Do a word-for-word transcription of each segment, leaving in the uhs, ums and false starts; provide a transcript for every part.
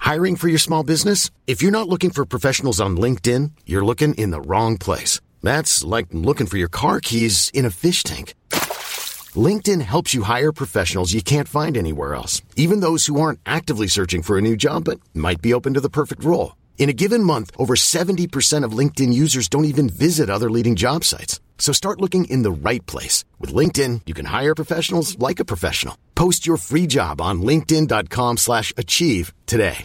Hiring for your small business? If you're not looking for professionals on LinkedIn, you're looking in the wrong place. That's like looking for your car keys in a fish tank. LinkedIn helps you hire professionals you can't find anywhere else, even those who aren't actively searching for a new job but might be open to the perfect role. In a given month, over seventy percent of LinkedIn users don't even visit other leading job sites. So start looking in the right place. With LinkedIn, you can hire professionals like a professional. Post your free job on linkedin.com slash achieve today.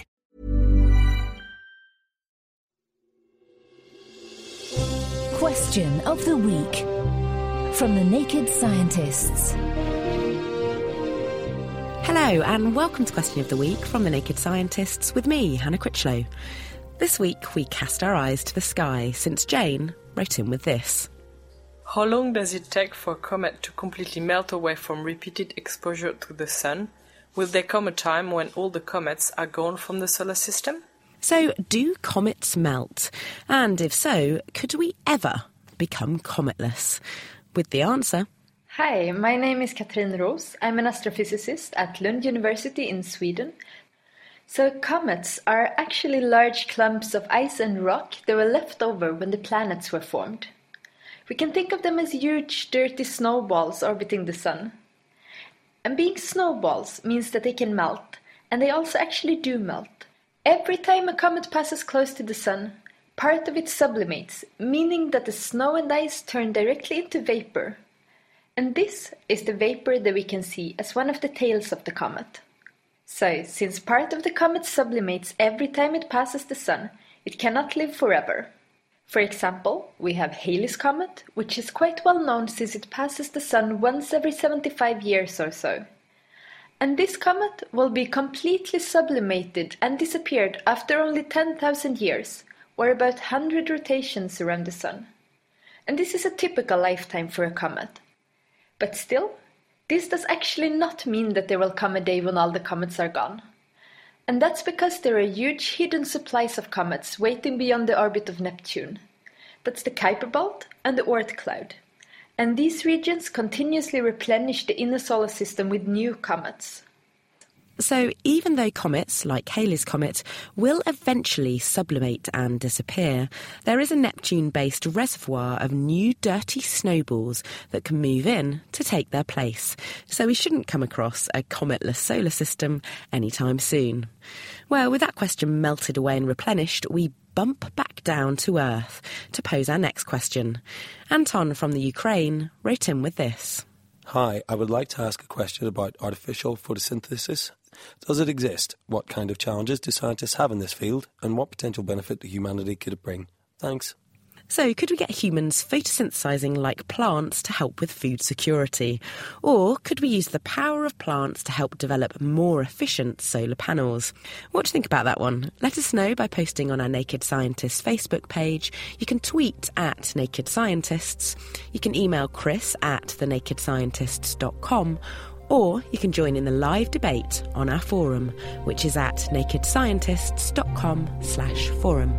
Question of the week from the Naked Scientists. Hello and welcome to Question of the Week from the Naked Scientists with me, Hannah Critchlow. This week we cast our eyes to the sky since Jane wrote in with this. How long does it take for a comet to completely melt away from repeated exposure to the sun? Will there come a time when all the comets are gone from the solar system? So, do comets melt? And if so, could we ever become cometless? With the answer. Hi, my name is Katrin Roos. I'm an astrophysicist at Lund University in Sweden. So comets are actually large clumps of ice and rock that were left over when the planets were formed. We can think of them as huge, dirty snowballs orbiting the sun. And being snowballs means that they can melt, and they also actually do melt. Every time a comet passes close to the sun, part of it sublimates, meaning that the snow and ice turn directly into vapor. And this is the vapor that we can see as one of the tails of the comet. So, since part of the comet sublimates every time it passes the sun, it cannot live forever. For example, we have Halley's Comet, which is quite well known since it passes the sun once every seventy-five years or so. And this comet will be completely sublimated and disappeared after only ten thousand years, or about one hundred rotations around the sun. And this is a typical lifetime for a comet. But still, this does actually not mean that there will come a day when all the comets are gone. And that's because there are huge hidden supplies of comets waiting beyond the orbit of Neptune. That's the Kuiper Belt and the Oort cloud. And these regions continuously replenish the inner solar system with new comets. So even though comets, like Halley's Comet, will eventually sublimate and disappear, there is a Neptune-based reservoir of new dirty snowballs that can move in to take their place. So we shouldn't come across a cometless solar system anytime soon. Well, with that question melted away and replenished, we bump back down to Earth to pose our next question. Anton from the Ukraine wrote in with this. Hi, I would like to ask a question about artificial photosynthesis. Does it exist? What kind of challenges do scientists have in this field? And what potential benefit to humanity could it bring? Thanks. So could we get humans photosynthesizing like plants to help with food security? Or could we use the power of plants to help develop more efficient solar panels? What do you think about that one? Let us know by posting on our Naked Scientists Facebook page. You can tweet at Naked Scientists. You can email Chris at the naked scientists dot com. Or you can join in the live debate on our forum, which is at naked scientists dot com slash forum.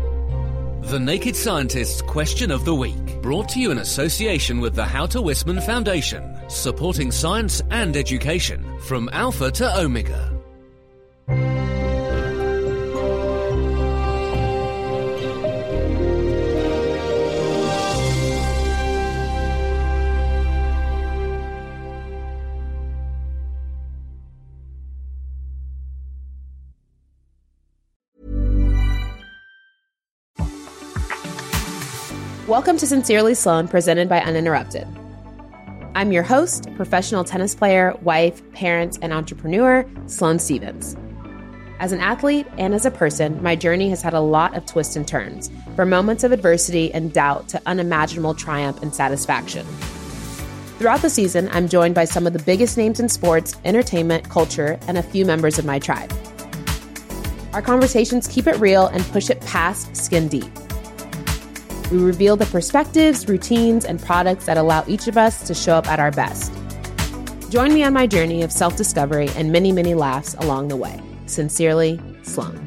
The Naked Scientists Question of the Week, brought to you in association with the Houter Wisman Foundation, supporting science and education from Alpha to Omega. Welcome to Sincerely Sloan, presented by Uninterrupted. I'm your host, professional tennis player, wife, parent, and entrepreneur, Sloane Stevens. As an athlete and as a person, my journey has had a lot of twists and turns, from moments of adversity and doubt to unimaginable triumph and satisfaction. Throughout the season, I'm joined by some of the biggest names in sports, entertainment, culture, and a few members of my tribe. Our conversations keep it real and push it past skin deep. We reveal the perspectives, routines, and products that allow each of us to show up at our best. Join me on my journey of self-discovery and many, many laughs along the way. Sincerely, Sloane.